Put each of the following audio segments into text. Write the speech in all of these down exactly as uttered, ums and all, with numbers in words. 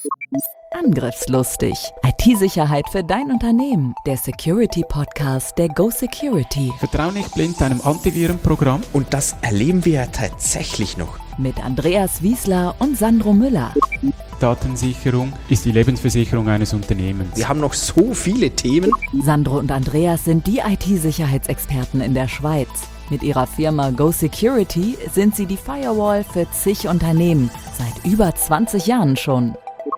Angriffslustig. I T-Sicherheit für dein Unternehmen. Der Security-Podcast der Go Security. Vertrau nicht blind deinem Antivirenprogramm. Und das erleben wir ja tatsächlich noch. Mit Andreas Wiesler und Sandro Müller. Datensicherung ist die Lebensversicherung eines Unternehmens. Wir haben noch so viele Themen. Sandro und Andreas sind die I T-Sicherheitsexperten in der Schweiz. Mit ihrer Firma Go Security sind sie die Firewall für zig Unternehmen. Seit über zwanzig Jahren schon.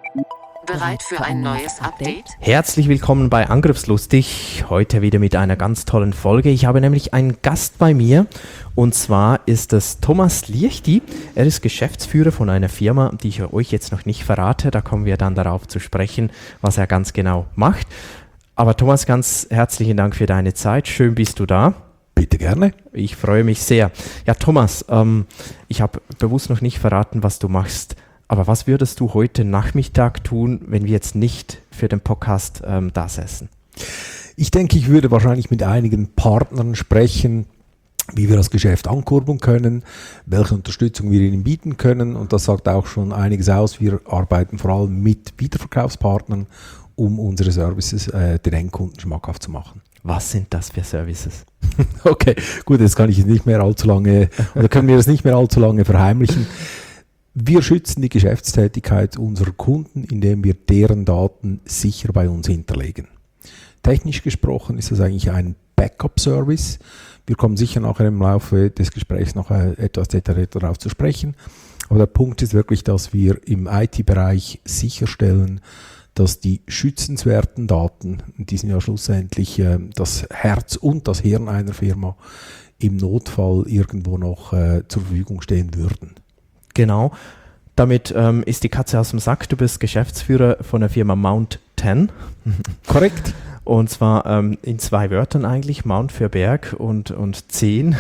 Bereit für ein neues Update? Herzlich willkommen bei Angriffslustig. Heute wieder mit einer ganz tollen Folge. Ich habe nämlich einen Gast bei mir und zwar ist es Thomas Liechti. Er ist Geschäftsführer von einer Firma, die ich euch jetzt noch nicht verrate. Da kommen wir dann darauf zu sprechen, was er ganz genau macht. Aber Thomas, ganz herzlichen Dank für deine Zeit. Schön bist du da. Bitte gerne. Ich freue mich sehr. Ja, Thomas, ähm, ich habe bewusst noch nicht verraten, was du machst. Aber was würdest du heute Nachmittag tun, wenn wir jetzt nicht für den Podcast ähm, da säßen? Ich denke, ich würde wahrscheinlich mit einigen Partnern sprechen, wie wir das Geschäft ankurbeln können, welche Unterstützung wir ihnen bieten können. Und das sagt auch schon einiges aus. Wir arbeiten vor allem mit Wiederverkaufspartnern, um unsere Services äh, den Endkunden schmackhaft zu machen. Was sind das für Services? Okay, gut, jetzt kann ich es nicht mehr allzu lange, oder können wir es nicht mehr allzu lange verheimlichen. Wir schützen die Geschäftstätigkeit unserer Kunden, indem wir deren Daten sicher bei uns hinterlegen. Technisch gesprochen ist das eigentlich ein Backup-Service. Wir kommen sicher nachher im Laufe des Gesprächs noch etwas detaillierter darauf zu sprechen. Aber der Punkt ist wirklich, dass wir im I T-Bereich sicherstellen, dass die schützenswerten Daten, die sind ja schlussendlich äh, das Herz und das Hirn einer Firma, im Notfall irgendwo noch äh, zur Verfügung stehen würden. Genau, damit ähm, ist die Katze aus dem Sack. Du bist Geschäftsführer von der Firma Mount zehn. Korrekt. Und zwar ähm, in zwei Wörtern eigentlich, Mount für Berg und, und zehn.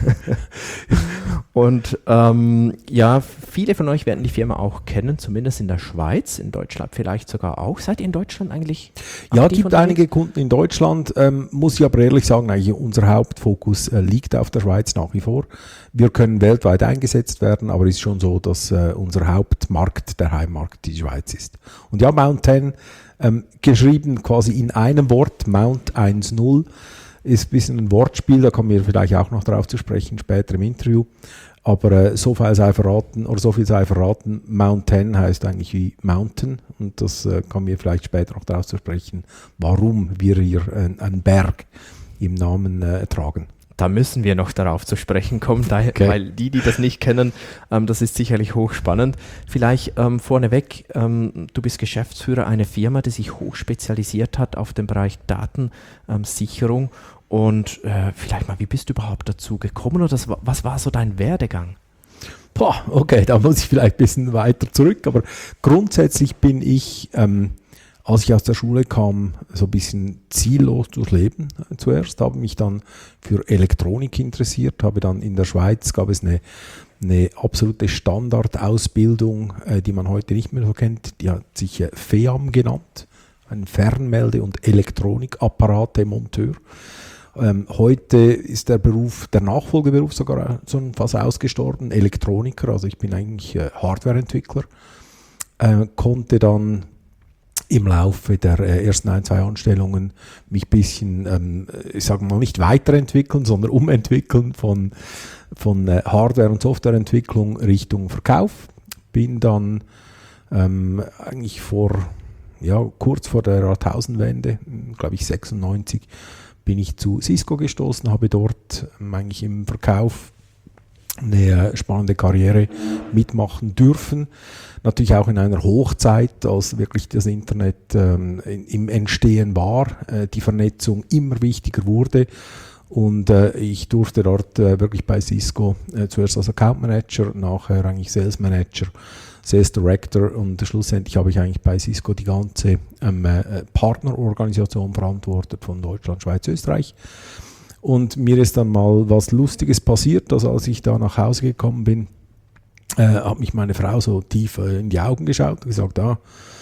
Und ähm, ja, viele von euch werden die Firma auch kennen, zumindest in der Schweiz, in Deutschland vielleicht sogar auch. Seid ihr in Deutschland eigentlich aktiv? Ja, es gibt unterwegs? einige Kunden in Deutschland, ähm, muss ich aber ehrlich sagen, eigentlich unser Hauptfokus äh, liegt auf der Schweiz nach wie vor. Wir können weltweit eingesetzt werden, aber es ist schon so, dass äh, unser Hauptmarkt, der Heimmarkt, die Schweiz ist. Und ja, Mount zehn, ähm, geschrieben quasi in einem Wort, Mount zehn, ist ein bisschen ein Wortspiel, da kommen wir vielleicht auch noch darauf zu sprechen, später im Interview. Aber äh, so viel sei verraten, oder so viel sei verraten, Mount zehn heißt eigentlich wie Mountain und das äh, kommen wir vielleicht später noch darauf zu sprechen, warum wir hier äh, einen Berg im Namen äh, tragen. Da müssen wir noch darauf zu sprechen kommen, da, okay. Weil die, die das nicht kennen, ähm, das ist sicherlich hochspannend. Vielleicht ähm, vorneweg, ähm, du bist Geschäftsführer einer Firma, die sich hoch spezialisiert hat auf den Bereich Datensicherung. Ähm, und äh, vielleicht mal, wie bist du überhaupt dazu gekommen oder das, was war so dein Werdegang? Boah, okay, da muss ich vielleicht ein bisschen weiter zurück, aber grundsätzlich bin ich... Ähm, Als ich aus der Schule kam, so ein bisschen ziellos durchs Leben zuerst, habe mich dann für Elektronik interessiert, habe dann in der Schweiz, gab es eine, eine absolute Standardausbildung, äh, die man heute nicht mehr so kennt, die hat sich äh, F E A M genannt, ein Fernmelde- und Elektronikapparate-Monteur. Ähm, heute ist der Beruf, der Nachfolgeberuf sogar schon fast ausgestorben, Elektroniker, also ich bin eigentlich äh, Hardwareentwickler, äh, konnte dann im Laufe der äh, ersten ein, zwei Anstellungen mich ein bisschen, ähm, ich sage mal nicht weiterentwickeln, sondern umentwickeln von, von äh, Hardware- und Softwareentwicklung Richtung Verkauf. Bin dann ähm, eigentlich vor, ja, kurz vor der Jahrtausendwende, glaube ich sechsundneunzig, bin ich zu Cisco gestoßen, habe dort ähm, eigentlich im Verkauf eine spannende Karriere mitmachen dürfen. Natürlich auch in einer Hochzeit, als wirklich das Internet ähm, im Entstehen war, äh, die Vernetzung immer wichtiger wurde. Und äh, ich durfte dort äh, wirklich bei Cisco äh, zuerst als Account Manager, nachher eigentlich Sales Manager, Sales Director und schlussendlich habe ich eigentlich bei Cisco die ganze ähm, äh, Partnerorganisation verantwortet von Deutschland, Schweiz, Österreich. Und mir ist dann mal was Lustiges passiert, also als ich da nach Hause gekommen bin, äh, hat mich meine Frau so tief äh, in die Augen geschaut und gesagt, ah,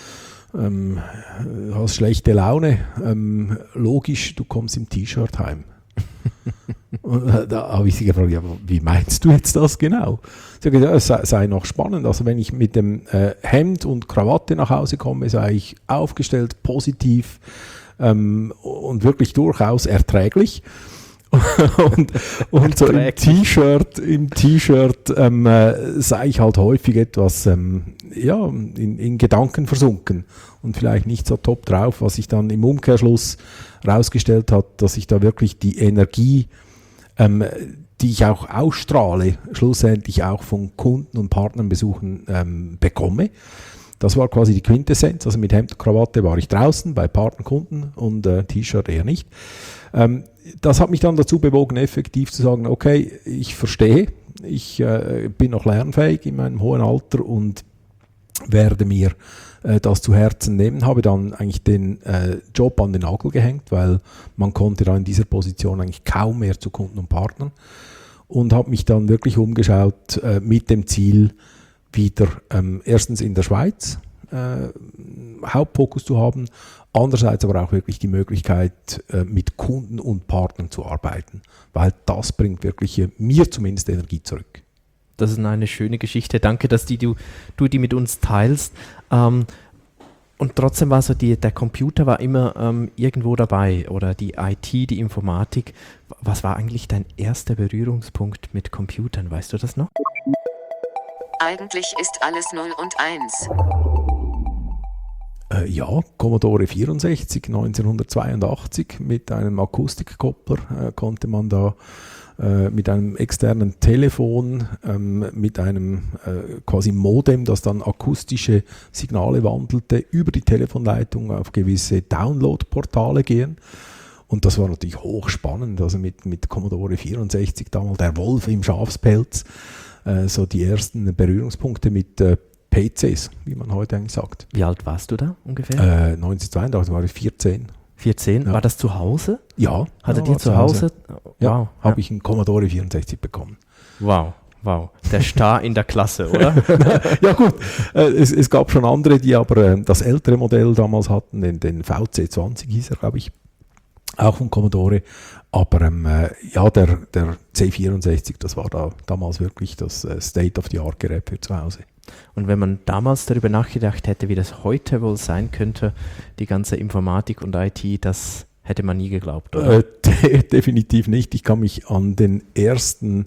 ähm, hast schlechte Laune, ähm, logisch, du kommst im T-Shirt heim. Und äh, da habe ich sie gefragt, ja, wie meinst du jetzt das genau? Sie hat gesagt, es sei, sei noch spannend. Also wenn ich mit dem äh, Hemd und Krawatte nach Hause komme, sei ich aufgestellt, positiv ähm, und wirklich durchaus erträglich. und und so im T-Shirt, im T-Shirt ähm, äh, sei ich halt häufig etwas ähm, ja, in, in Gedanken versunken und vielleicht nicht so top drauf, was sich dann im Umkehrschluss rausgestellt hat, dass ich da wirklich die Energie, ähm, die ich auch ausstrahle, schlussendlich auch von Kunden und Partnernbesuchen ähm, bekomme. Das war quasi die Quintessenz. Also mit Hemd und Krawatte war ich draußen bei Partnerkunden und äh, T-Shirt eher nicht. Ähm, das hat mich dann dazu bewogen, effektiv zu sagen, okay, ich verstehe, ich äh, bin noch lernfähig in meinem hohen Alter und werde mir äh, das zu Herzen nehmen. Habe dann eigentlich den äh, Job an den Nagel gehängt, weil man konnte da in dieser Position eigentlich kaum mehr zu Kunden und Partnern und habe mich dann wirklich umgeschaut äh, mit dem Ziel, wieder ähm, erstens in der Schweiz äh, Hauptfokus zu haben, andererseits aber auch wirklich die Möglichkeit, äh, mit Kunden und Partnern zu arbeiten, weil das bringt wirklich äh, mir zumindest Energie zurück. Das ist eine schöne Geschichte. Danke, dass die, du, du die mit uns teilst. Ähm, und trotzdem war so, die, der Computer war immer ähm, irgendwo dabei oder die I T, die Informatik. Was war eigentlich dein erster Berührungspunkt mit Computern? Weißt du das noch? Eigentlich ist alles null und eins. Äh, ja, Commodore vierundsechzig, neunzehnhundertzweiundachtzig mit einem Akustikkoppler äh, konnte man da äh, mit einem externen Telefon, ähm, mit einem äh, quasi Modem, das dann akustische Signale wandelte, über die Telefonleitung auf gewisse Download-Portale gehen. Und das war natürlich hochspannend, also mit, mit Commodore vierundsechzig, damals der Wolf im Schafspelz, äh, so die ersten Berührungspunkte mit äh, P Cs, wie man heute eigentlich sagt. Wie alt warst du da ungefähr? Äh, neunzehnhundertzweiundachtzig war ich vierzehn. vierzehn? Ja. War das zu Hause? Ja. Hattet ja, ihr zu Hause? Hause? Ja, Wow. habe ich einen Commodore vierundsechzig bekommen. Wow, wow. Der Star in der Klasse, oder? Ja gut, äh, es, es gab schon andere, die aber äh, das ältere Modell damals hatten, den, den V C zwanzig hieß er, glaube ich, auch von Commodore. Aber ähm, äh, ja, der, der C vierundsechzig, das war da damals wirklich das äh, State-of-the-Art-Gerät für zu Hause. Und wenn man damals darüber nachgedacht hätte, wie das heute wohl sein könnte, die ganze Informatik und I T, das hätte man nie geglaubt, oder? Äh, de- definitiv nicht. Ich kann mich an den ersten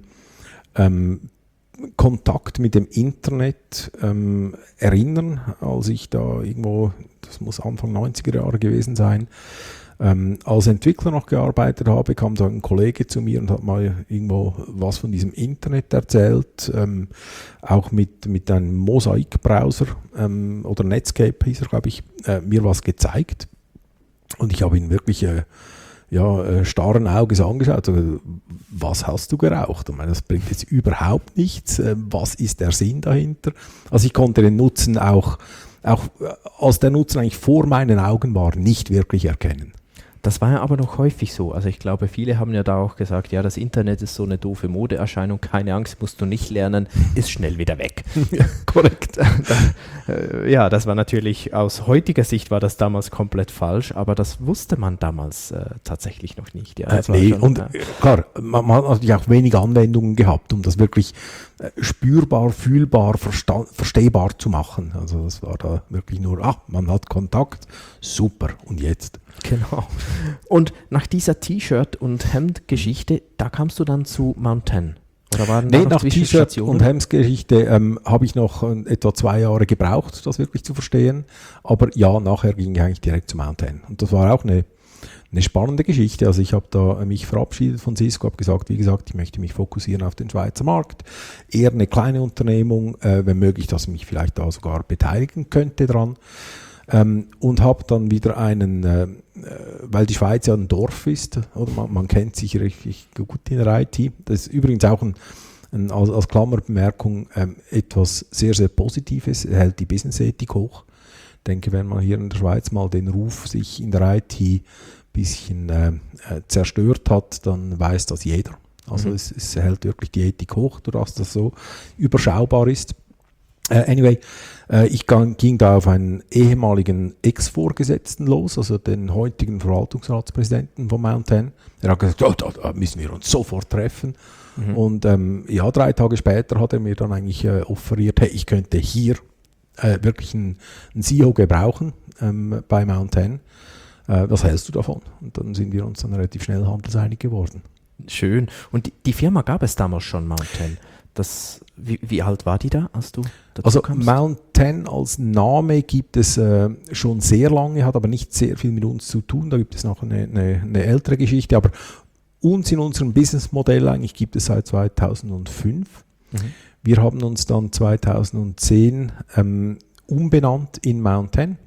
ähm, Kontakt mit dem Internet ähm, erinnern, als ich da irgendwo, das muss Anfang neunziger Jahre gewesen sein, Ähm, als Entwickler noch gearbeitet habe, kam so ein Kollege zu mir und hat mal irgendwo was von diesem Internet erzählt, ähm, auch mit, mit einem Mosaic-Browser ähm, oder Netscape hieß er, glaube ich, äh, mir was gezeigt. Und ich habe ihn wirklich äh, ja, äh, starren Auges angeschaut. Also, was hast du geraucht? Ich meine, das bringt jetzt überhaupt nichts. Äh, was ist der Sinn dahinter? Also ich konnte den Nutzen auch, auch äh, als der Nutzen eigentlich vor meinen Augen war, nicht wirklich erkennen. Das war ja aber noch häufig so. Also ich glaube, viele haben ja da auch gesagt, ja, das Internet ist so eine doofe Modeerscheinung, keine Angst, musst du nicht lernen, ist schnell wieder weg. Ja, korrekt. Da, äh, ja, das war natürlich, aus heutiger Sicht war das damals komplett falsch, aber das wusste man damals äh, tatsächlich noch nicht. Ja, Äh, das war nee, schon, und ja. äh, klar, man, man hat natürlich auch wenig Anwendungen gehabt, um das wirklich äh, spürbar, fühlbar, versta- verstehbar zu machen. Also das war da wirklich nur, ach, man hat Kontakt, super, und jetzt? Genau. Und nach dieser T-Shirt- und Hemd-Geschichte, da kamst du dann zu Mountain. Oder waren da Nee, noch nach T-Shirt Zwischenstationen? und Hemdsgeschichte ähm, habe ich noch äh, etwa zwei Jahre gebraucht, das wirklich zu verstehen. Aber ja, nachher ging ich eigentlich direkt zu Mountain. Und das war auch eine, eine spannende Geschichte. Also ich habe da mich verabschiedet von Cisco, habe gesagt, wie gesagt, ich möchte mich fokussieren auf den Schweizer Markt. Eher eine kleine Unternehmung, äh, wenn möglich, dass ich mich vielleicht da sogar beteiligen könnte dran. Ähm, und habe dann wieder einen, äh, weil die Schweiz ja ein Dorf ist, oder man, man kennt sich richtig gut in der I T. Das ist übrigens auch ein, ein, als, als Klammerbemerkung ähm, etwas sehr, sehr Positives, er hält die Business-Ethik hoch. Ich denke, wenn man hier in der Schweiz mal den Ruf sich in der I T ein bisschen äh, äh, zerstört hat, dann weiß das jeder. Also mhm. es, es hält wirklich die Ethik hoch, dadurch, dass das so überschaubar ist. Äh, anyway, äh, ich gang, ging da auf einen ehemaligen Ex-Vorgesetzten los, also den heutigen Verwaltungsratspräsidenten von Mount ten. Er hat gesagt, oh, da, da müssen wir uns sofort treffen. Mhm. Und ähm, ja, drei Tage später hat er mir dann eigentlich äh, offeriert, hey, ich könnte hier äh, wirklich einen, einen C E O gebrauchen ähm, bei Mount ten. Äh, was hältst du davon? Und dann sind wir uns dann relativ schnell handelseinig geworden. Schön. Und die, die Firma gab es damals schon, Mount ten. Das, wie, wie alt war die da, als du dazu Also kamst? Mount ten als Name gibt es äh, schon sehr lange, hat aber nicht sehr viel mit uns zu tun. Da gibt es noch eine, eine, eine ältere Geschichte. Aber uns in unserem Businessmodell eigentlich gibt es seit zweitausendfünf. Mhm. Wir haben uns dann zweitausendzehn ähm, umbenannt in Mount ten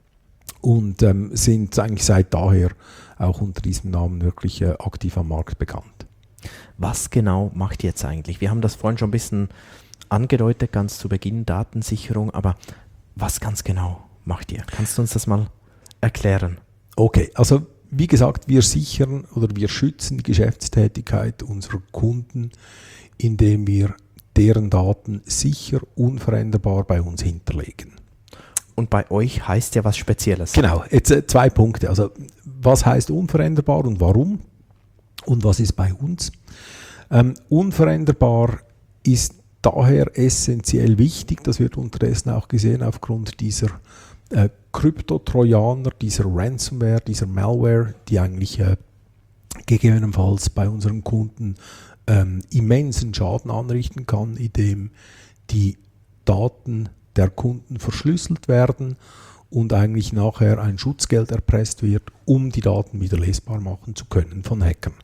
und ähm, sind eigentlich seit daher auch unter diesem Namen wirklich äh, aktiv am Markt bekannt. Was genau macht ihr jetzt eigentlich? Wir haben das vorhin schon ein bisschen angedeutet, ganz zu Beginn, Datensicherung, aber was ganz genau macht ihr? Kannst du uns das mal erklären? Okay, also wie gesagt, wir sichern oder wir schützen die Geschäftstätigkeit unserer Kunden, indem wir deren Daten sicher, unveränderbar bei uns hinterlegen. Und bei euch heißt ja was Spezielles. Genau, jetzt äh, zwei Punkte. Also was heißt unveränderbar und warum? Und was ist bei uns? Ähm, unveränderbar ist daher essentiell wichtig, das wird unterdessen auch gesehen aufgrund dieser äh, Krypto-Trojaner, dieser Ransomware, dieser Malware, die eigentlich äh, gegebenenfalls bei unseren Kunden ähm, immensen Schaden anrichten kann, indem die Daten der Kunden verschlüsselt werden und eigentlich nachher ein Schutzgeld erpresst wird, um die Daten wieder lesbar machen zu können von Hackern.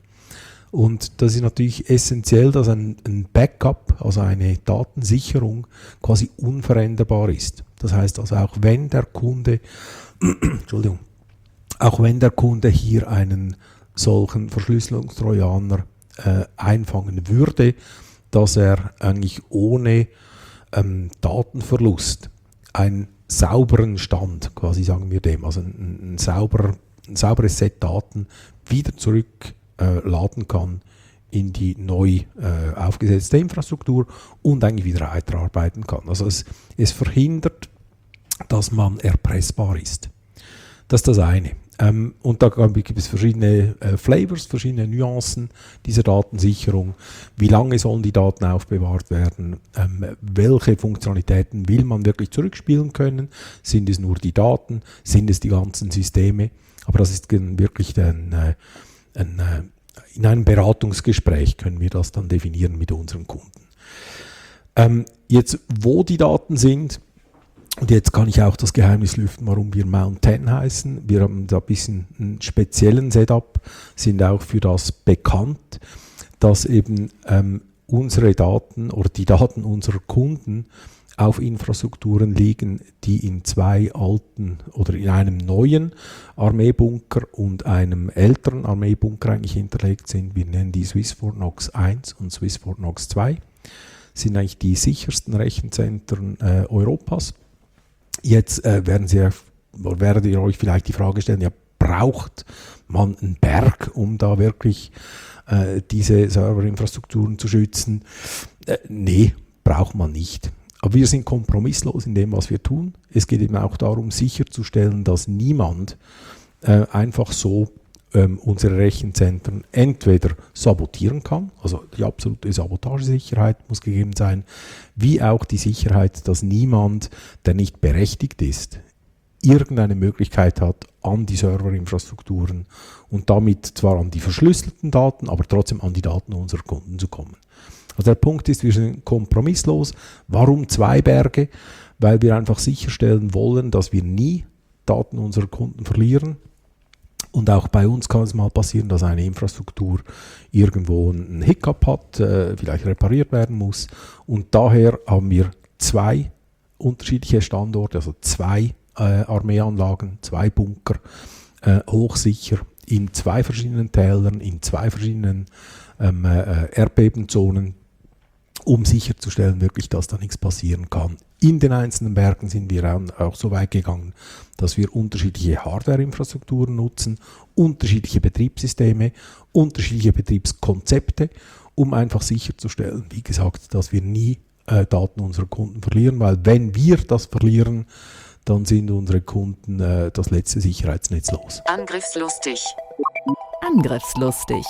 Und das ist natürlich essentiell, dass ein, ein Backup, also eine Datensicherung, quasi unveränderbar ist. Das heißt also, auch wenn der Kunde, Entschuldigung, auch wenn der Kunde hier einen solchen Verschlüsselungstrojaner äh, einfangen würde, dass er eigentlich ohne ähm, Datenverlust einen sauberen Stand, quasi sagen wir dem, also ein, ein, sauber, ein sauberes Set Daten wieder zurück äh, laden kann in die neu äh, aufgesetzte Infrastruktur und eigentlich wieder weiterarbeiten kann. Also es, es verhindert, dass man erpressbar ist. Das ist das eine. Ähm, und da gibt es verschiedene äh, Flavors, verschiedene Nuancen dieser Datensicherung. Wie lange sollen die Daten aufbewahrt werden? Ähm, welche Funktionalitäten will man wirklich zurückspielen können? Sind es nur die Daten? Sind es die ganzen Systeme? Aber das ist wirklich ein, äh, ein, äh, in einem Beratungsgespräch können wir das dann definieren mit unseren Kunden. Ähm, jetzt, wo die Daten sind, und jetzt kann ich auch das Geheimnis lüften, warum wir Mount ten heißen. Wir haben da ein bisschen einen speziellen Setup, sind auch für das bekannt, dass eben ähm, unsere Daten oder die Daten unserer Kunden auf Infrastrukturen liegen, die in zwei alten oder in einem neuen Armeebunker und einem älteren Armeebunker eigentlich hinterlegt sind. Wir nennen die Swissfort Knox eins und Swissfort Knox zwei. Das sind eigentlich die sichersten Rechenzentren äh, Europas. Jetzt äh, werden Sie, werdet ihr euch vielleicht die Frage stellen, ja, braucht man einen Berg, um da wirklich äh, diese Serverinfrastrukturen zu schützen? Äh, nee, braucht man nicht. Aber wir sind kompromisslos in dem, was wir tun. Es geht eben auch darum, sicherzustellen, dass niemand äh, einfach so ähm, unsere Rechenzentren entweder sabotieren kann, also die absolute Sabotagesicherheit muss gegeben sein, wie auch die Sicherheit, dass niemand, der nicht berechtigt ist, irgendeine Möglichkeit hat, an die Serverinfrastrukturen und damit zwar an die verschlüsselten Daten, aber trotzdem an die Daten unserer Kunden zu kommen. Also der Punkt ist, wir sind kompromisslos. Warum zwei Berge? Weil wir einfach sicherstellen wollen, dass wir nie Daten unserer Kunden verlieren. Und auch bei uns kann es mal passieren, dass eine Infrastruktur irgendwo einen Hiccup hat, äh, vielleicht repariert werden muss. Und daher haben wir zwei unterschiedliche Standorte, also zwei äh, Armeeanlagen, zwei Bunker, äh, hochsicher in zwei verschiedenen Tälern, in zwei verschiedenen ähm, äh, Erdbebenzonen, um sicherzustellen, wirklich, dass da nichts passieren kann. In den einzelnen Bergen sind wir auch so weit gegangen, dass wir unterschiedliche Hardware-Infrastrukturen nutzen, unterschiedliche Betriebssysteme, unterschiedliche Betriebskonzepte, um einfach sicherzustellen, wie gesagt, dass wir nie äh, Daten unserer Kunden verlieren, weil wenn wir das verlieren, dann sind unsere Kunden äh, das letzte Sicherheitsnetz los. Angriffslustig. Angriffslustig.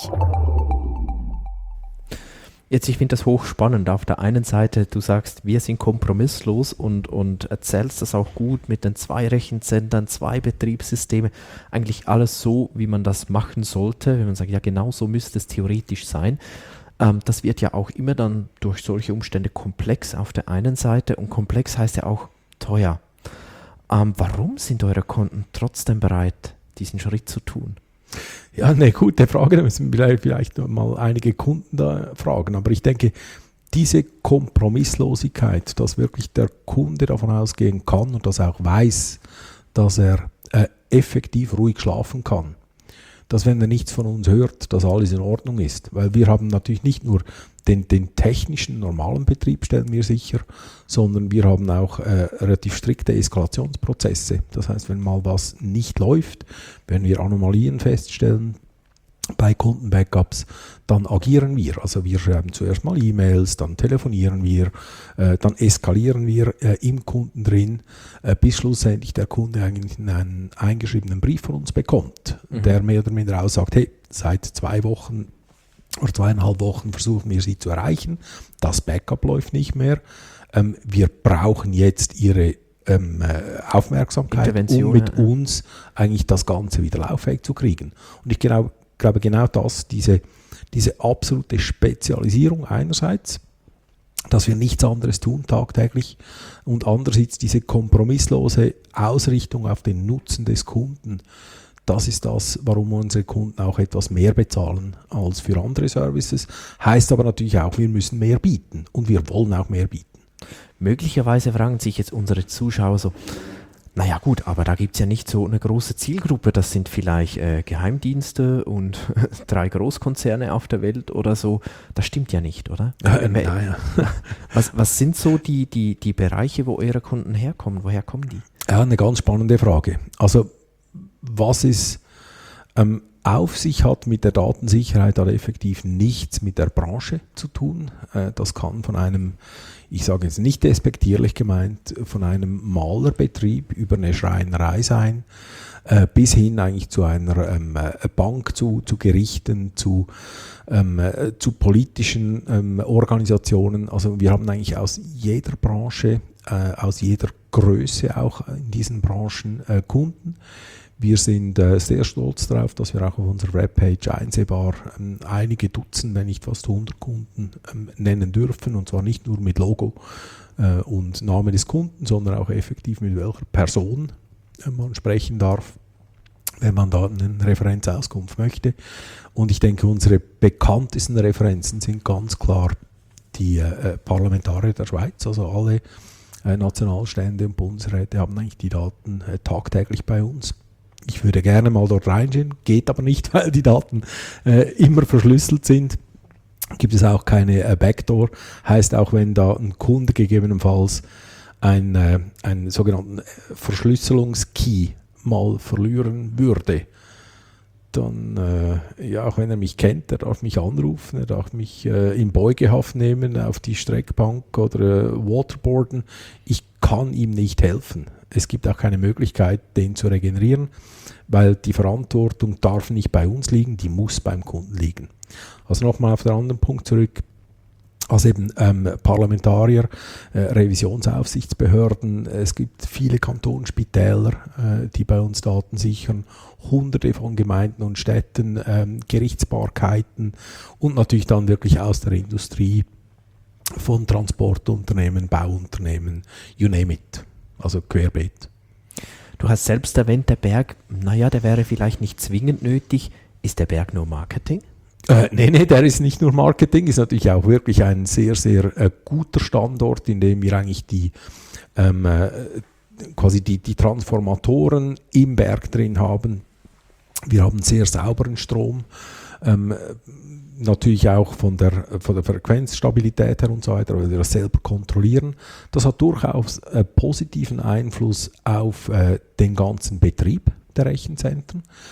Jetzt, ich finde das hochspannend. Auf der einen Seite, du sagst, wir sind kompromisslos und, und erzählst das auch gut mit den zwei Rechenzentren, zwei Betriebssysteme, eigentlich alles so, wie man das machen sollte, wenn man sagt, ja genau so müsste es theoretisch sein. Ähm, das wird ja auch immer dann durch solche Umstände komplex auf der einen Seite und komplex heißt ja auch teuer. Ähm, warum sind eure Kunden trotzdem bereit, diesen Schritt zu tun? Ja, eine gute Frage, da müssen wir vielleicht noch mal einige Kunden da fragen, aber ich denke, diese Kompromisslosigkeit, dass wirklich der Kunde davon ausgehen kann und das auch weiß, dass er äh, effektiv ruhig schlafen kann, dass wenn er nichts von uns hört, dass alles in Ordnung ist, weil wir haben natürlich nicht nur den, den technischen, normalen Betrieb, stellen wir sicher, sondern wir haben auch äh, relativ strikte Eskalationsprozesse. Das heißt, wenn mal was nicht läuft, wenn wir Anomalien feststellen bei Kundenbackups, dann agieren wir. Also wir schreiben zuerst mal E-Mails, dann telefonieren wir, äh, dann eskalieren wir äh, im Kunden drin, äh, bis schlussendlich der Kunde eigentlich einen eingeschriebenen Brief von uns bekommt, mhm. der mehr oder minder aussagt, hey, seit zwei Wochen oder zweieinhalb Wochen versuchen wir sie zu erreichen, das Backup läuft nicht mehr, ähm, wir brauchen jetzt ihre ähm, äh, Aufmerksamkeit, um mit ja. uns eigentlich das Ganze wieder lauffähig zu kriegen. Und ich genau, glaube genau das, diese, diese absolute Spezialisierung einerseits, dass wir nichts anderes tun tagtäglich und andererseits diese kompromisslose Ausrichtung auf den Nutzen des Kunden. Das ist das, warum unsere Kunden auch etwas mehr bezahlen als für andere Services. Heißt aber natürlich auch, wir müssen mehr bieten und wir wollen auch mehr bieten. Möglicherweise fragen sich jetzt unsere Zuschauer so, naja gut, aber da gibt es ja nicht so eine große Zielgruppe, das sind vielleicht äh, Geheimdienste und drei Großkonzerne auf der Welt oder so. Das stimmt ja nicht, oder? Äh, naja. was, was sind so die, die, die Bereiche, wo eure Kunden herkommen? Woher kommen die? Ja, eine ganz spannende Frage. Also was es ähm, auf sich hat mit der Datensicherheit, hat effektiv nichts mit der Branche zu tun. Äh, das kann von einem, ich sage jetzt nicht despektierlich gemeint, von einem Malerbetrieb über eine Schreinerei sein, äh, bis hin eigentlich zu einer ähm, Bank, zu, zu Gerichten, zu, ähm, äh, zu politischen ähm, Organisationen. Also wir haben eigentlich aus jeder Branche, äh, aus jeder Größe auch in diesen Branchen äh, Kunden. Wir sind äh, sehr stolz darauf, dass wir auch auf unserer Webpage einsehbar ähm, einige Dutzend, wenn nicht fast hundert Kunden ähm, nennen dürfen. Und zwar nicht nur mit Logo äh, und Name des Kunden, sondern auch effektiv mit welcher Person äh, man sprechen darf, wenn man da eine Referenzauskunft möchte. Und ich denke, unsere bekanntesten Referenzen sind ganz klar die äh, Parlamentarier der Schweiz, also alle äh, Nationalstände und Bundesräte haben eigentlich die Daten äh, tagtäglich bei uns. Ich würde gerne mal dort reinschauen, geht aber nicht, weil die Daten äh, immer verschlüsselt sind. Gibt es auch keine äh, Backdoor. Heißt auch, wenn da ein Kunde gegebenenfalls ein, äh, einen sogenannten Verschlüsselungskey mal verlieren würde, dann, äh, ja, auch wenn er mich kennt, er darf mich anrufen, er darf mich äh, in Beugehaft nehmen, auf die Streckbank oder äh, waterboarden. Ich kann ihm nicht helfen. Es gibt auch keine Möglichkeit, den zu regenerieren, weil die Verantwortung darf nicht bei uns liegen, die muss beim Kunden liegen. Also nochmal auf den anderen Punkt zurück. Also eben ähm, Parlamentarier, äh, Revisionsaufsichtsbehörden, es gibt viele Kantonsspitäler, äh, die bei uns Daten sichern, hunderte von Gemeinden und Städten, ähm, Gerichtsbarkeiten und natürlich dann wirklich aus der Industrie, von Transportunternehmen, Bauunternehmen, you name it, also querbeet. Du hast selbst erwähnt, der Berg, naja, der wäre vielleicht nicht zwingend nötig. Ist der Berg nur Marketing? Äh, nee, nee, der ist nicht nur Marketing, ist natürlich auch wirklich ein sehr, sehr äh, guter Standort, in dem wir eigentlich die ähm, äh, quasi die, die Transformatoren im Berg drin haben. Wir haben sehr sauberen Strom, ähm, natürlich auch von der, von der Frequenzstabilität her und so weiter, weil wir das selber kontrollieren. Das hat durchaus äh, positiven Einfluss auf äh, den ganzen Betrieb der Rechenzentren.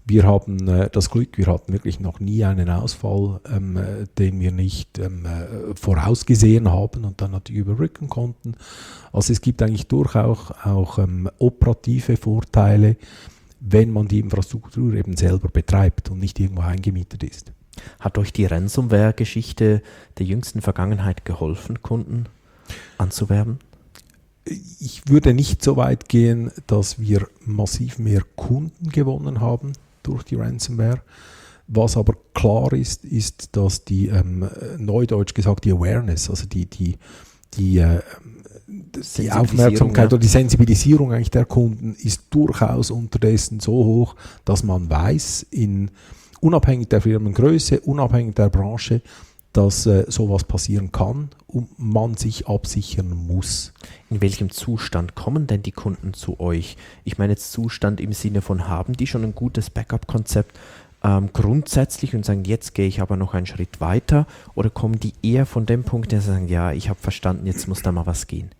Wir haben äh, das Glück, wir hatten wirklich noch nie einen Ausfall, ähm, äh, den wir nicht ähm, äh, vorausgesehen haben und dann natürlich überbrücken konnten. Also es gibt eigentlich durchaus auch ähm, operative Vorteile, wenn man die Infrastruktur eben selber betreibt und nicht irgendwo eingemietet ist. Hat euch die Ransomware-Geschichte der jüngsten Vergangenheit geholfen, Kunden anzuwerben? Ich würde nicht so weit gehen, dass wir massiv mehr Kunden gewonnen haben durch die Ransomware. Was aber klar ist, ist, dass die, ähm, neudeutsch gesagt, die Awareness, also die, die, die, äh, die Aufmerksamkeit ja. oder die Sensibilisierung eigentlich der Kunden ist durchaus unterdessen so hoch, dass man weiß, in, unabhängig der Firmengröße, unabhängig der Branche, dass äh, sowas passieren kann und man sich absichern muss. In welchem Zustand kommen denn die Kunden zu euch? Ich meine jetzt Zustand im Sinne von, haben die schon ein gutes Backup-Konzept ähm, grundsätzlich und sagen, jetzt gehe ich aber noch einen Schritt weiter, oder kommen die eher von dem Punkt, der sagen, ja, ich habe verstanden, jetzt muss da mal was gehen?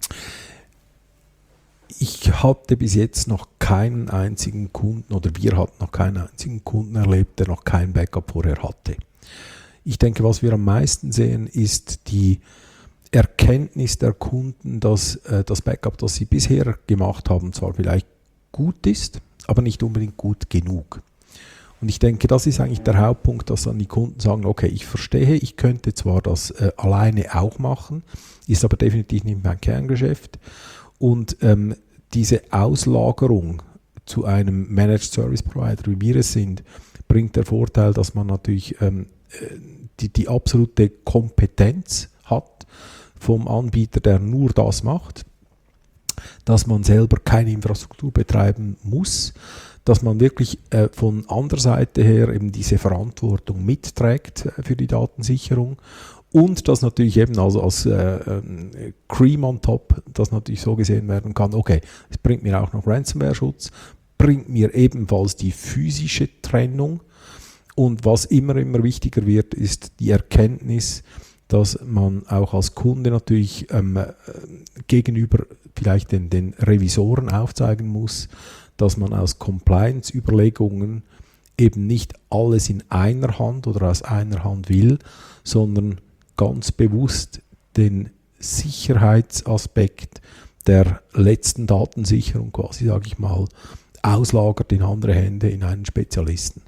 Ich hatte bis jetzt noch keinen einzigen Kunden, oder wir hatten noch keinen einzigen Kunden erlebt, der noch kein Backup vorher hatte. Ich denke, was wir am meisten sehen, ist die Erkenntnis der Kunden, dass äh, das Backup, das sie bisher gemacht haben, zwar vielleicht gut ist, aber nicht unbedingt gut genug. Und ich denke, das ist eigentlich der Hauptpunkt, dass dann die Kunden sagen, okay, ich verstehe, ich könnte zwar das äh, alleine auch machen, ist aber definitiv nicht mein Kerngeschäft. Und ähm, diese Auslagerung zu einem Managed Service Provider, wie wir es sind, bringt der Vorteil, dass man natürlich ähm, die, die absolute Kompetenz hat vom Anbieter, der nur das macht, dass man selber keine Infrastruktur betreiben muss, dass man wirklich äh, von anderer Seite her eben diese Verantwortung mitträgt äh, für die Datensicherung und dass natürlich eben also als äh, äh, Cream on top, das natürlich so gesehen werden kann, okay, es bringt mir auch noch Ransomware-Schutz, bringt mir ebenfalls die physische Trennung. Und was immer, immer wichtiger wird, ist die Erkenntnis, dass man auch als Kunde natürlich ähm, gegenüber vielleicht den, den Revisoren aufzeigen muss, dass man aus Compliance-Überlegungen eben nicht alles in einer Hand oder aus einer Hand will, sondern ganz bewusst den Sicherheitsaspekt der letzten Datensicherung quasi, sage ich mal, auslagert in andere Hände, in einen Spezialisten.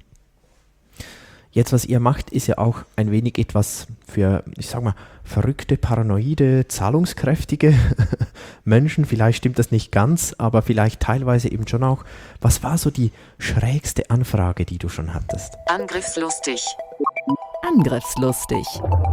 Jetzt, was ihr macht, ist ja auch ein wenig etwas für, ich sag mal, verrückte, paranoide, zahlungskräftige Menschen. Vielleicht stimmt das nicht ganz, aber vielleicht teilweise eben schon auch. Was war so die schrägste Anfrage, die du schon hattest? Angriffslustig. Angriffslustig.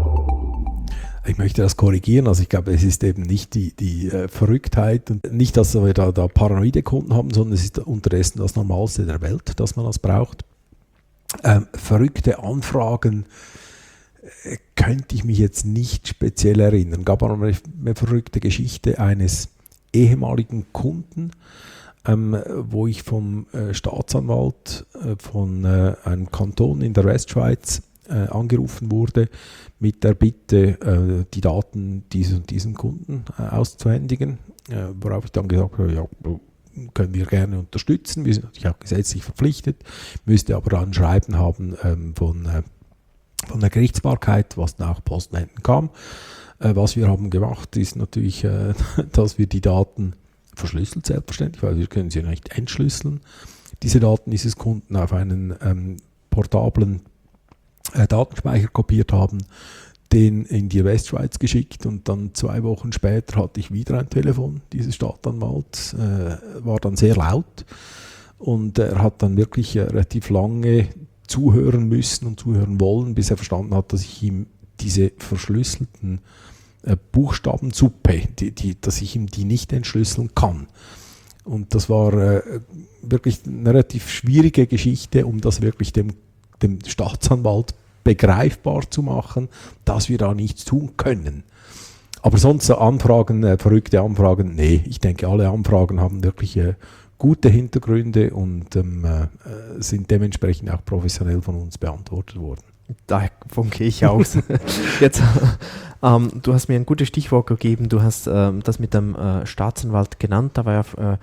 Ich möchte das korrigieren, also ich glaube, es ist eben nicht die, die äh, Verrücktheit und nicht, dass wir da, da paranoide Kunden haben, sondern es ist unterdessen das Normalste der Welt, dass man das braucht. Ähm, verrückte Anfragen äh, könnte ich mich jetzt nicht speziell erinnern. Gab aber eine, eine verrückte Geschichte eines ehemaligen Kunden, ähm, wo ich vom äh, Staatsanwalt äh, von äh, einem Kanton in der Westschweiz äh, angerufen wurde mit der Bitte, äh, die Daten dieses und diesen Kunden äh, auszuhändigen, äh, worauf ich dann gesagt habe, ja, können wir gerne unterstützen. Wir sind natürlich auch gesetzlich verpflichtet, müsste aber dann ein Schreiben haben ähm, von, äh, von der Gerichtsbarkeit, was dann auch Posten hinten kam. Äh, was wir haben gemacht, ist natürlich, äh, dass wir die Daten verschlüsselt, selbstverständlich, weil wir können sie nicht entschlüsseln. Diese Daten dieses Kunden auf einen ähm, portablen äh, Datenspeicher kopiert haben, den in die Westschweiz geschickt und dann zwei Wochen später hatte ich wieder ein Telefon dieses Staatsanwalts, äh, war dann sehr laut und er hat dann wirklich äh, relativ lange zuhören müssen und zuhören wollen, bis er verstanden hat, dass ich ihm diese verschlüsselten äh, Buchstabensuppe, die, die, dass ich ihm die nicht entschlüsseln kann. Und das war äh, wirklich eine relativ schwierige Geschichte, um das wirklich dem, dem Staatsanwalt begreifbar zu machen, dass wir da nichts tun können. Aber sonst so Anfragen, äh, verrückte Anfragen, nee, ich denke, alle Anfragen haben wirklich äh, gute Hintergründe und ähm, äh, sind dementsprechend auch professionell von uns beantwortet worden. Davon gehe ich aus. Jetzt, ähm, du hast mir ein gutes Stichwort gegeben, du hast ähm, das mit dem äh, Staatsanwalt genannt, da war ja äh,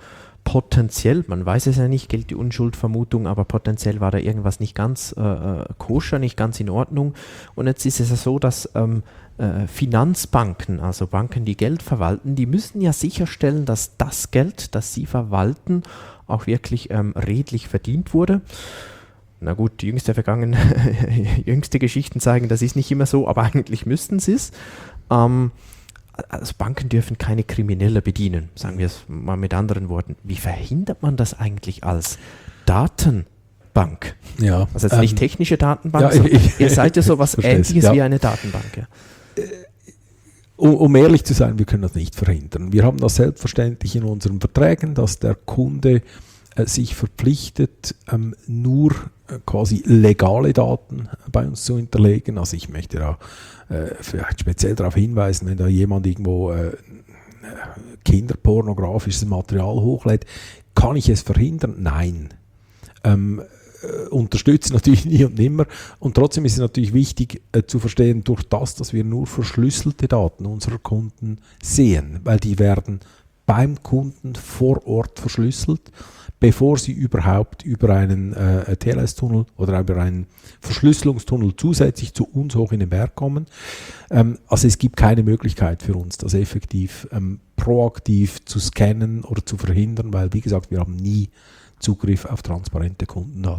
potenziell, man weiß es ja nicht, gilt die Unschuldvermutung, aber potenziell war da irgendwas nicht ganz äh, koscher, nicht ganz in Ordnung. Und jetzt ist es ja so, dass ähm, äh, Finanzbanken, also Banken, die Geld verwalten, die müssen ja sicherstellen, dass das Geld, das sie verwalten, auch wirklich ähm, redlich verdient wurde. Na gut, die jüngste, vergangen, jüngste Geschichten zeigen, das ist nicht immer so, aber eigentlich müssten sie es. Ähm, Also Banken dürfen keine Kriminelle bedienen, sagen wir es mal mit anderen Worten. Wie verhindert man das eigentlich als Datenbank? Ja, Also jetzt ähm, nicht technische Datenbank, ja, sondern ich- ihr seid ja so was Versteh's, Ähnliches ja. wie eine Datenbank. Ja. Um, um ehrlich zu sein, wir können das nicht verhindern. Wir haben das selbstverständlich in unseren Verträgen, dass der Kunde äh, sich verpflichtet, ähm, nur äh, quasi legale Daten bei uns zu hinterlegen. Also ich möchte da äh, vielleicht speziell darauf hinweisen, wenn da jemand irgendwo äh, kinderpornografisches Material hochlädt, kann ich es verhindern? Nein. Ähm, äh, unterstützen natürlich nie und nimmer. Und trotzdem ist es natürlich wichtig äh, zu verstehen, durch das, dass wir nur verschlüsselte Daten unserer Kunden sehen, weil die werden beim Kunden vor Ort verschlüsselt, bevor sie überhaupt über einen äh, T L S-Tunnel oder über einen Verschlüsselungstunnel zusätzlich zu uns hoch in den Berg kommen. Ähm, also es gibt keine Möglichkeit für uns, das effektiv ähm, proaktiv zu scannen oder zu verhindern, weil, wie gesagt, wir haben nie Zugriff auf transparente Kundendaten.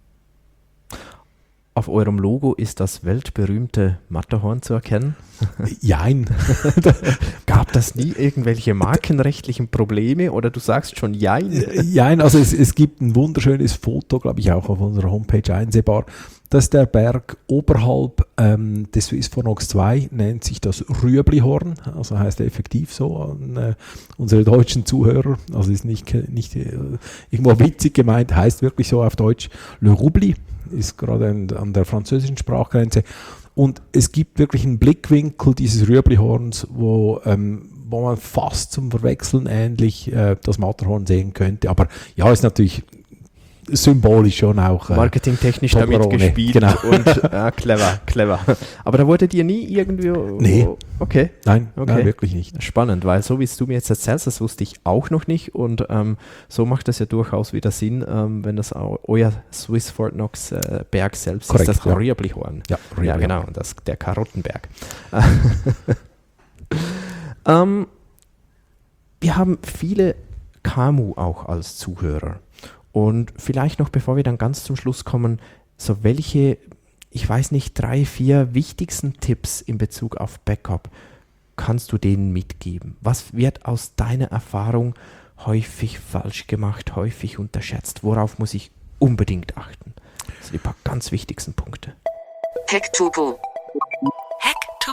Auf eurem Logo ist das weltberühmmte Matterhorn zu erkennen. Jein. Gab das nie irgendwelche markenrechtlichen Probleme oder du sagst schon Jein? Jein, also es, es gibt ein wunderschönes Foto, glaube ich, auch auf unserer Homepage einsehbar. Das ist der Berg oberhalb ähm, des Swissphonox zwei, nennt sich das Rüeblihorn, also heißt effektiv so an äh, unsere deutschen Zuhörer, also ist nicht, nicht äh, irgendwo witzig gemeint, heißt wirklich so auf Deutsch Le Roubli, ist gerade an, an der französischen Sprachgrenze. Und es gibt wirklich einen Blickwinkel dieses Rüeblihorns, wo, ähm, wo man fast zum Verwechseln ähnlich äh, das Matterhorn sehen könnte. Aber ja, ist natürlich symbolisch schon auch. Äh, Marketingtechnisch damit Toblerone, gespielt genau. und äh, clever, clever. Aber da wurdet ihr nie irgendwie... Nee. Okay. Nein, Okay. nein, wirklich nicht. Spannend, weil so wie es du mir jetzt erzählst, das wusste ich auch noch nicht und ähm, so macht das ja durchaus wieder Sinn, ähm, wenn das au- euer Swiss Fort Knox äh, Berg selbst Korrekt, ist, das ja. Rüeblihorn. Ja, Ja, Rüeblihorn. genau, das, der Karottenberg. ähm, wir haben viele K M U auch als Zuhörer und vielleicht noch, bevor wir dann ganz zum Schluss kommen, so welche, ich weiß nicht, drei, vier wichtigsten Tipps in Bezug auf Backup kannst du denen mitgeben? Was wird aus deiner Erfahrung häufig falsch gemacht, häufig unterschätzt? Worauf muss ich unbedingt achten? Das sind die paar ganz wichtigsten Punkte. Hack to go. Hack to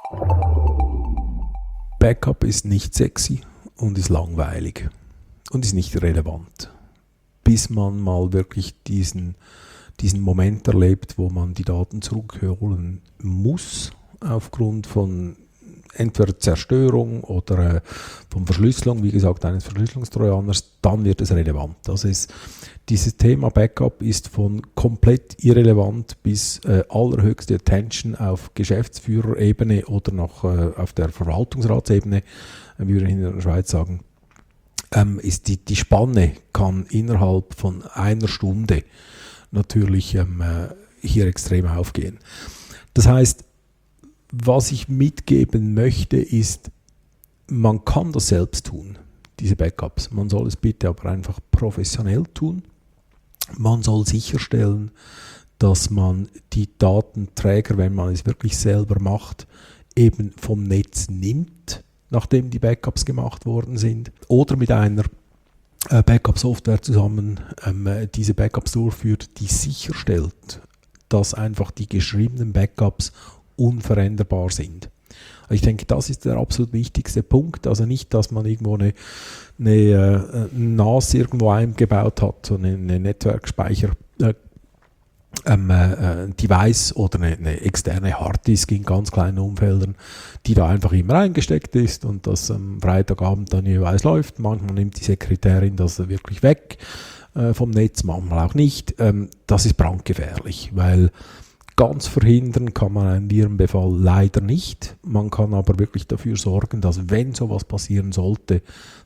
go. Backup ist nicht sexy und ist langweilig und ist nicht relevant, bis man mal wirklich diesen, diesen Moment erlebt, wo man die Daten zurückholen muss, aufgrund von entweder Zerstörung oder äh, von Verschlüsselung, wie gesagt, eines Verschlüsselungstrojaners, dann wird es relevant. Das ist, dieses Thema Backup ist von komplett irrelevant bis äh, allerhöchste Attention auf Geschäftsführerebene oder noch äh, auf der Verwaltungsratsebene, äh, wie wir in der Schweiz sagen. Ähm, ist die, die Spanne kann innerhalb von einer Stunde natürlich ähm, äh, hier extrem aufgehen. Das heißt, was ich mitgeben möchte, ist, man kann das selbst tun, diese Backups. Man soll es bitte aber einfach professionell tun. Man soll sicherstellen, dass man die Datenträger, wenn man es wirklich selber macht, eben vom Netz nimmt, nachdem die Backups gemacht worden sind, oder mit einer äh, Backup-Software zusammen ähm, diese Backups durchführt, die sicherstellt, dass einfach die geschriebenen Backups unveränderbar sind. Ich denke, das ist der absolut wichtigste Punkt. Also nicht, dass man irgendwo eine, eine, äh, N A S irgendwo eingebaut hat, so eine, eine Netzwerkspeicher äh, ähm, äh, Device oder eine, eine externe Harddisk in ganz kleinen Umfeldern, die da einfach immer eingesteckt ist und das am Freitagabend dann jeweils läuft. Manchmal nimmt die Sekretärin das wirklich weg äh, vom Netz, manchmal auch nicht. Ähm, das ist brandgefährlich, weil ganz verhindern kann man einen Virenbefall leider nicht. Man kann aber wirklich dafür sorgen, dass, wenn sowas passieren sollte,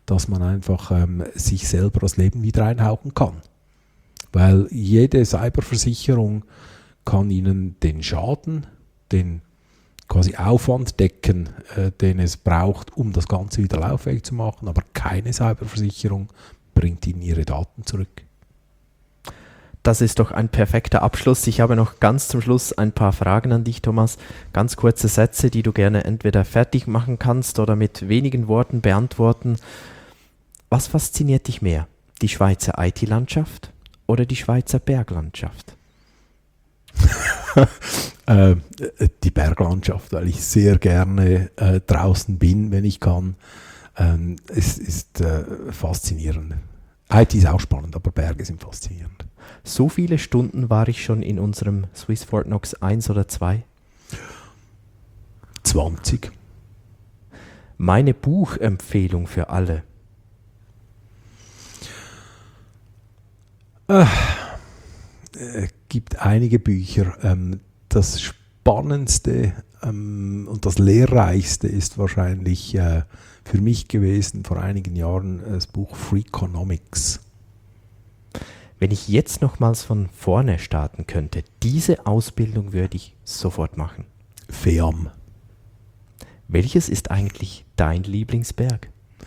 dass man einfach ähm, sich selber das Leben wieder einhauchen kann. Weil jede Cyberversicherung kann Ihnen den Schaden, den quasi Aufwand decken, äh, den es braucht, um das Ganze wieder lauffähig zu machen, aber keine Cyberversicherung bringt Ihnen Ihre Daten zurück. Das ist doch ein perfekter Abschluss. Ich habe noch ganz zum Schluss ein paar Fragen an dich, Thomas. Ganz kurze Sätze, die du gerne entweder fertig machen kannst oder mit wenigen Worten beantworten. Was fasziniert dich mehr? Die Schweizer I T-Landschaft oder die Schweizer Berglandschaft? äh, die Berglandschaft, weil ich sehr gerne äh, draußen bin, wenn ich kann. Ähm, es ist äh, faszinierend. I T ist auch spannend, aber Berge sind faszinierend. So viele Stunden war ich schon in unserem Swiss Fortnox eins oder zwei? zwanzig. Meine Buchempfehlung für alle? Es äh, gibt einige Bücher. Ähm, das Spannendste ähm, und das Lehrreichste ist wahrscheinlich äh, für mich gewesen vor einigen Jahren das Buch Freakonomics. Wenn ich jetzt nochmals von vorne starten könnte, diese Ausbildung würde ich sofort machen. F E A M. Welches ist eigentlich dein Lieblingsberg?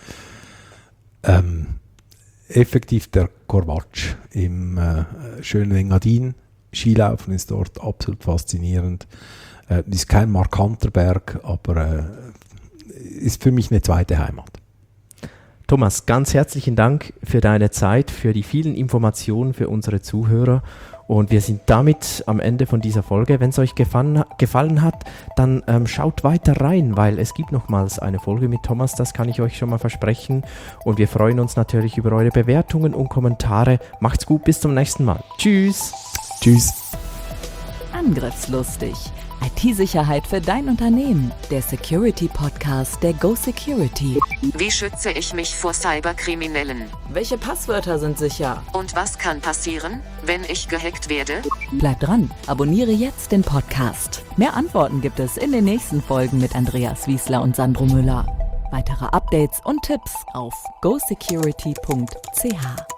Ähm, effektiv der Corvatsch im äh, schönen Engadin. Skilaufen ist dort absolut faszinierend. Äh, ist kein markanter Berg, aber äh, ist für mich eine zweite Heimat. Thomas, ganz herzlichen Dank für deine Zeit, für die vielen Informationen für unsere Zuhörer. Und wir sind damit am Ende von dieser Folge. Wenn es euch gefallen, gefallen hat, dann ähm, schaut weiter rein, weil es gibt nochmals eine Folge mit Thomas, das kann ich euch schon mal versprechen. Und wir freuen uns natürlich über eure Bewertungen und Kommentare. Macht's gut, bis zum nächsten Mal. Tschüss. Tschüss. Angriffslustig. I T-Sicherheit für dein Unternehmen. Der Security-Podcast der Go Security. Wie schütze ich mich vor Cyberkriminellen? Welche Passwörter sind sicher? Und was kann passieren, wenn ich gehackt werde? Bleib dran, abonniere jetzt den Podcast. Mehr Antworten gibt es in den nächsten Folgen mit Andreas Wiesler und Sandro Müller. Weitere Updates und Tipps auf go security punkt c h.